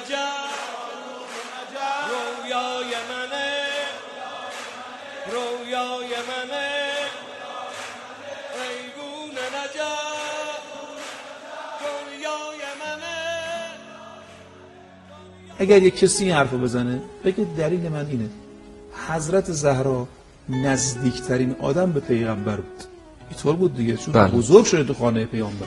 نجف رویای منه رویای منه ایگون نجف رویای منه. اگر یک کسی این حرفو بزنه بگه دلیل من اینه، حضرت زهرا نزدیکترین آدم به پیغمبر بود. اینطور بود دیگه، چون بزرگ شده تو خانه پیامبر،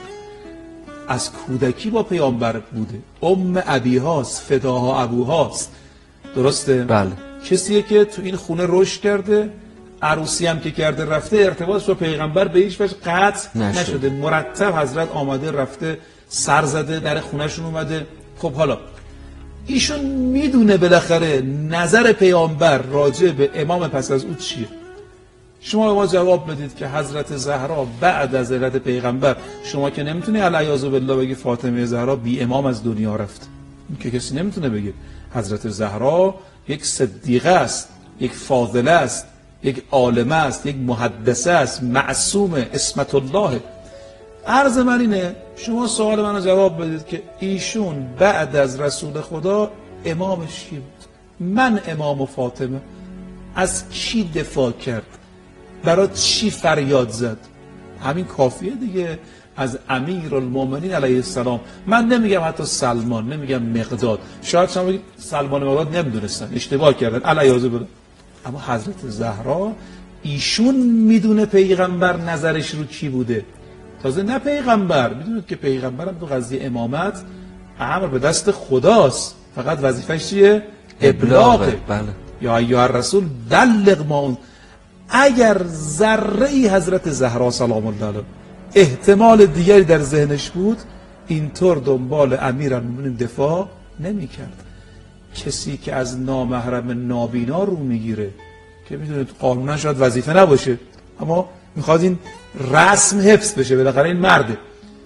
از کودکی با پیامبر بوده، ام ابیهاست، فداها ابوهاست، درسته؟ بله. کسیه که تو این خونه رشد کرده، عروسی هم که کرده رفته، ارتباطش با پیغمبر به هیچ وجه قطع نشده، مرتب حضرت آمده رفته، سر زده، در خونهشون اومده. خب حالا ایشون میدونه بالاخره نظر پیامبر راجع به امام پس از او چیه. شما به ما جواب بدید که حضرت زهرا بعد از ولادت پیغمبر، شما که نمیتونی علیاذ بالله بگی فاطمه زهرا بی امام از دنیا رفت، این که کسی نمیتونه بگه. حضرت زهرا یک صدیقه است، یک فاضله است، یک عالمه است، یک محدثه است، معصومه، اسمت الله. عرض من اینه شما سوال منو جواب بدید که ایشون بعد از رسول خدا امامش کی بود؟ من امام و فاطمه از کی دفاع کرد؟ برای چی فریاد زد؟ همین کافیه دیگه. از امیرالمومنین علیه السلام. من نمیگم حتی سلمان، نمیگم مقداد، شاید شما بگید سلمان و مقداد نمیدونستن، اشتباه کردن، علیه السلام. اما حضرت زهرا ایشون میدونه پیغمبر نظرش رو کی بوده. تازه نه پیغمبر، میدونید که پیغمبر هم تو قضیه امامت امر به دست خداست، فقط وظیفش چیه؟ ابلاغه. بله. یا ایها الرسول بلغ ما. اگر ذره ای حضرت زهرا سلام الله علیها احتمال دیگری در ذهنش بود، اینطور دنبال امیرالمومنین دفاع نمی کرد. کسی که از نامحرم نابینا رو میگیره که میدونید قانونا شاید وظیفه نباشه، اما میخواد این رسم حفظ بشه، بالاخره این مرده.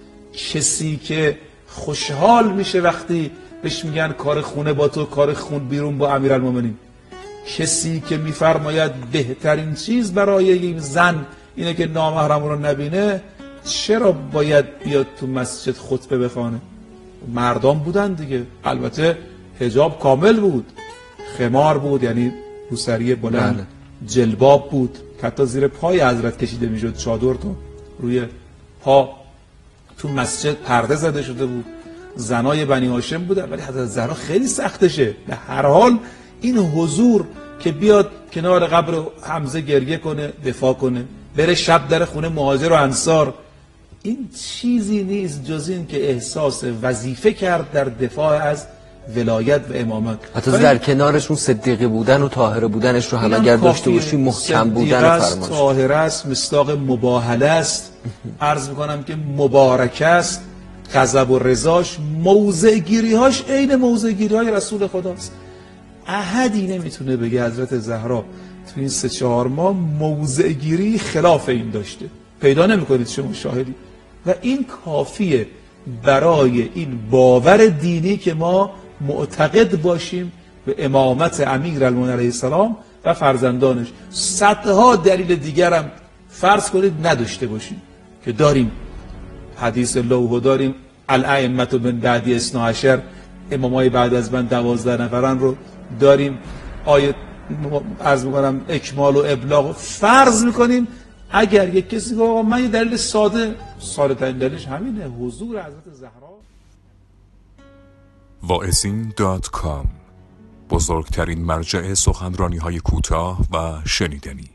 کسی که خوشحال میشه وقتی بهش میگن کار خونه با تو، کار خون بیرون با امیرالمومنین. کسی که میفرماید بهترین چیز برای این زن اینه که نامحرم رو نبینه، چرا باید بیاد تو مسجد خطبه بخونه؟ مردان بودن دیگه، البته حجاب کامل بود، خمار بود یعنی روسری بلند، جلباب بود که حتی زیر پای حضرت کشیده میشد، چادر تو روی پا. تو مسجد پرده زده شده بود، زنای بنی هاشم بودن. ولی حضرت زهرا خیلی سختشه. به هر حال این حضور که بیاد کنار قبر حمزه گریه کنه، دفاع کنه، بره شب در خونه مهاجر و انصار، این چیزی نیست جز این که احساس وظیفه کرد در دفاع از ولایت و امامت. حتی در کنارشون صدیقه بودن و طاهره بودنش رو هم اگر داشته باشی، محکم بودن فرمانش. طاهره است، مصداق مباهله است، عرض میکنم که مبارک است، غضب و رضاش، موضع گیری‌هاش عین موضع گیری‌های رسول خداست. احدی نمیتونه بگه حضرت زهرا تو این 3-4 ماه موضع گیری خلاف این داشته. پیدا نمیکنید شما شاهدی. و این کافیه برای این باور دینی که ما معتقد باشیم به امامت امیرالمومنین علیه السلام و فرزندانش. صدها دلیل دیگرم فرض کنید نداشته باشیم که داریم. حدیث لوحو داریم، الائمة من بعدی 12، امامای بعد از من 12 نفرن رو داریم. آیه عرض میکنم اکمال و ابلاغ فرض میکنیم. اگر یک کسی گفت من یه دلیل ساده ترین دلیلش همینه، حضور حضرت زهرا. واعظین.com بزرگترین مرجع سخنرانی‌های کوتاه و شنیدنی.